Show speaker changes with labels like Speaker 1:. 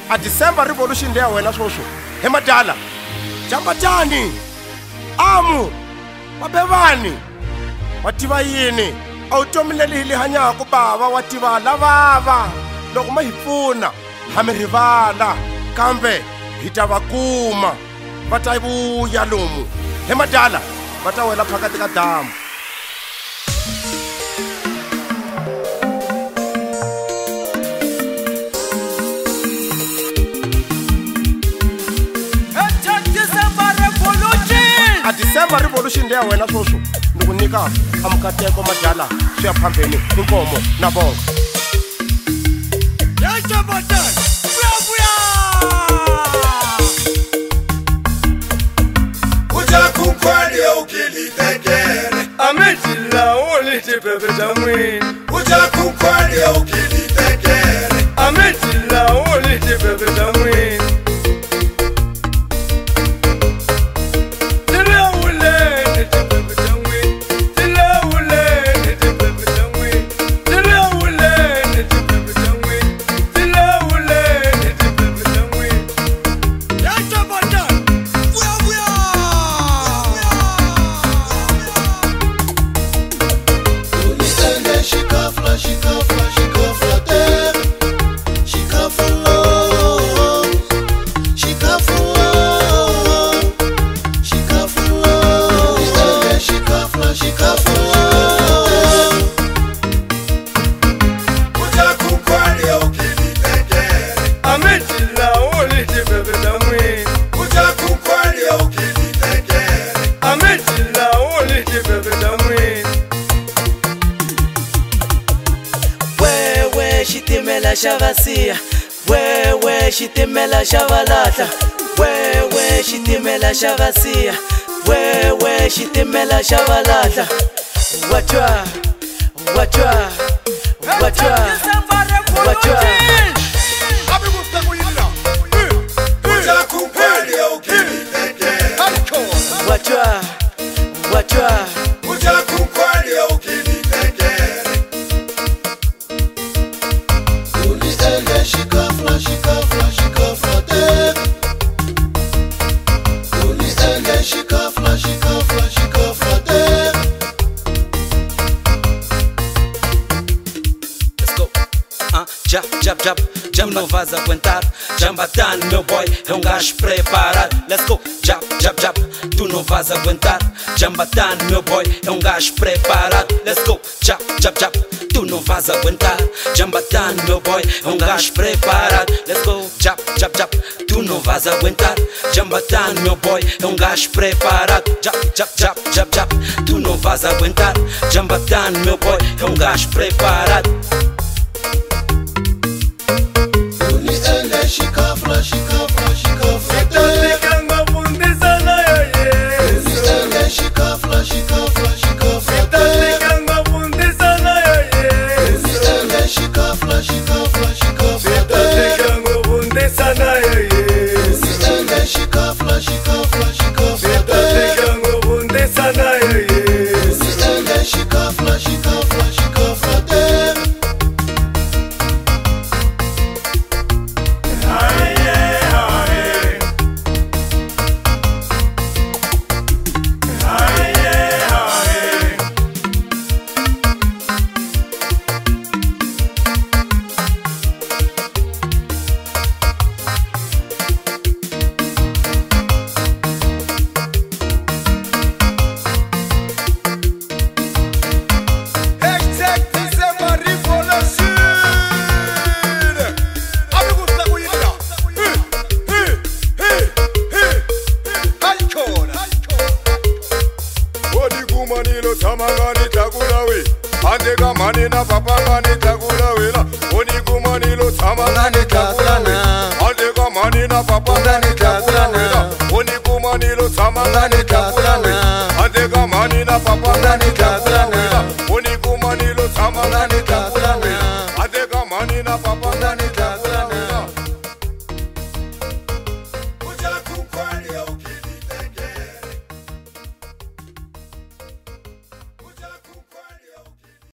Speaker 1: a December Revolution leya wena swoswo he madala jambatani amu wabevani wativa yini a wu tomileli hi le hanyaka bava wa tiva lavava loko ma hi pfuna ha mi rivala kambe hi ta va kuma va ta vuya lomu he madala va ta wela phakati ka damu a December Revolution leya wena swoswo ni ku nyika amukateko madala swi ya phambeni inkomo na bonga
Speaker 2: Kukwani ukilitekere
Speaker 3: Ametila uliti pepe jamwini
Speaker 2: Uja kukwani ukilitekere
Speaker 3: Ametila uliti pepe jamwini Tila ule niti pepe jamwini Tila ule niti pepe jamwini Tila ule niti pepe jamwini Tila ule niti pepe jamwini
Speaker 2: Yacha bata Buya
Speaker 4: Unisende shikafla, shikafla, shikafla terre. Shikafla love. Shikafla love. Shikafla love. Unisende shikafla, shikafla love.
Speaker 2: Uja kukwani ukilitekere
Speaker 3: Ametila uliti pepe jamwini
Speaker 2: Uja kukwani ukilitekere
Speaker 3: Ametila uliti pepe jamwini
Speaker 5: Wewe xitimela xa vasiya wewe xitimela xa valahla wewe xitimela xa vasiya wewe xitimela xa valahla watwa watwa watwa watwa
Speaker 2: Uja kukwani ukilitekere
Speaker 5: watwa watwa
Speaker 2: Uja kukwani ukilitekere
Speaker 4: Unisende shikafla, shikafla, shikafla terre. Unisende shikafla, shikafla, shikafla terre.
Speaker 5: Let's go. Jab, jab, jab, jab não vas aguentar. Jambatani, meu boy, é gajo preparado. Let's go. Jab, jab, jab, tu não vas aguentar. Jambatani, meu boy, é gajo preparado. Let's go. Jab, jab, jab, tu não vas aguentar. Jambatani, meu boy, é gajo preparado. Let's go. Jab, jab, jab, tu não vas aguentar. Jambatani, meu boy, é gajo preparado. Jab, jab, jab, jab, jab, tu não vas aguentar. Jambatani, meu boy, é gajo preparado.
Speaker 4: Unisende shikafla, shikafla, shikafla terre.
Speaker 3: Kanga fundisa na ya Yesu
Speaker 4: Unisende shikafla, shikafla, shikafla terre.
Speaker 3: Kanga fundisa na ya Yesu
Speaker 4: Unisende shikafla, shikafla, shikafla terre.
Speaker 3: Kanga fundisa na ya Yesu
Speaker 4: Unisende shikafla, shikafla, shikafla terre.
Speaker 3: Kanga fundisa na ya Yesu
Speaker 4: Unisende shikafla, shikafla, shikafla terre.
Speaker 2: December Revolution Abikusta kuyila Alikona Odi kumanilo tamangani takulawe Ande kamani na papangani takulawe na Odi kumanilo tamangani takulawe Ande kamani na papangani takulawe na Odi kumanilo tamangani takulawe Ande kamani na papangani takulawe na Odi kumanilo tamangani takulawe